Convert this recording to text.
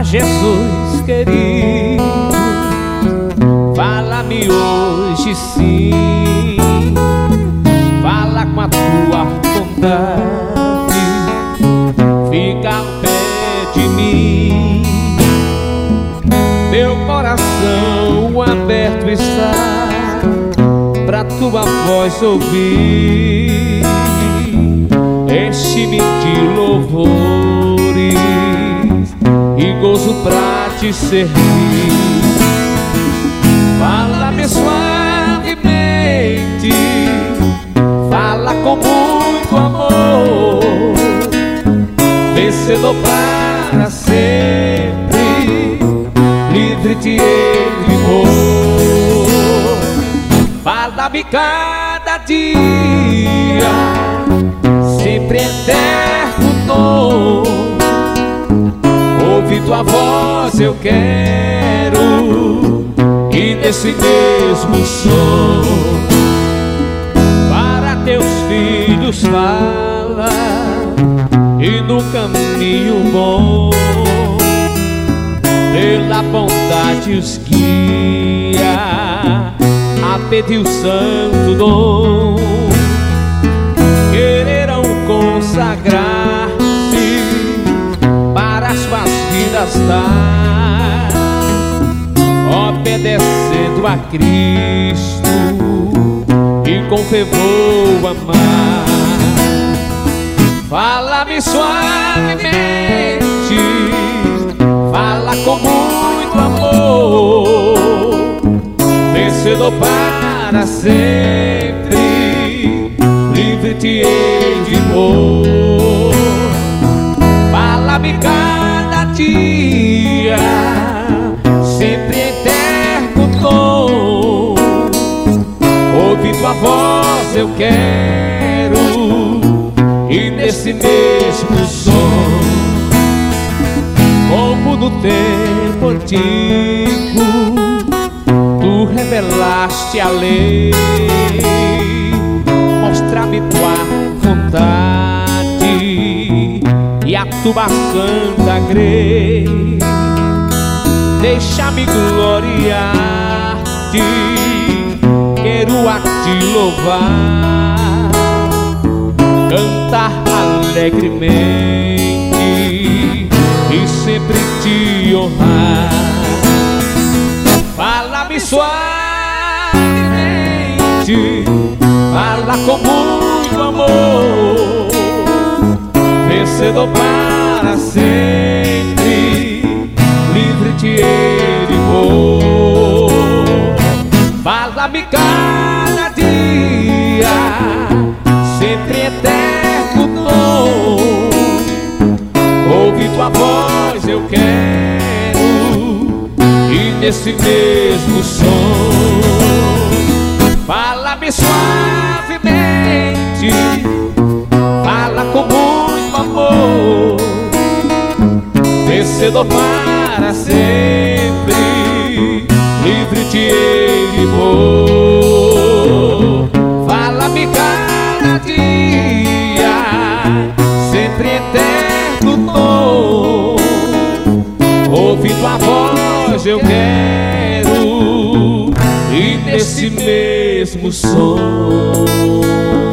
Jesus querido, fala-me hoje sim, fala com a tua bondade, fica ao pé de mim. Meu coração aberto está pra tua voz ouvir, enche-me de louvores e gozo pra te servir. Fala-me suavemente, fala com muito amor, vencedor para sempre, livre-te de amor. Fala-me cada dia, sempre eterno dom, ouve tua voz eu quero, e nesse mesmo som para teus filhos fala, e no caminho bom pela bondade os guia a pedir o santo dom. Quererão consagrar-se para as suas vidas dar, obedecendo a Cristo e com fervor amar. Fala-me suavemente, fala com muito amor, vencedor para sempre, livre-te de amor. Fala-me cada dia, sempre eterno tom, ouve tua voz eu quero, e nesse mesmo som, como no tempo antigo tu revelaste a lei, mostra-me tua vontade e a tua santa grei. Deixa-me gloriar-te, quero a te louvar, cantar alegremente e sempre te honrar. Fala-me suavemente, fala com muito amor, vencedor para sempre, livre-te de amor. Fala-me cada dia, sempre eterno tom, ouve tua voz eu quero, e nesse mesmo som fala-me suavemente, fala com muito amor, vencedor para sempre, livre-te de amor. Fala-me cada dia, sempre eterno tom, ouve tua voz eu quero, e nesse mesmo som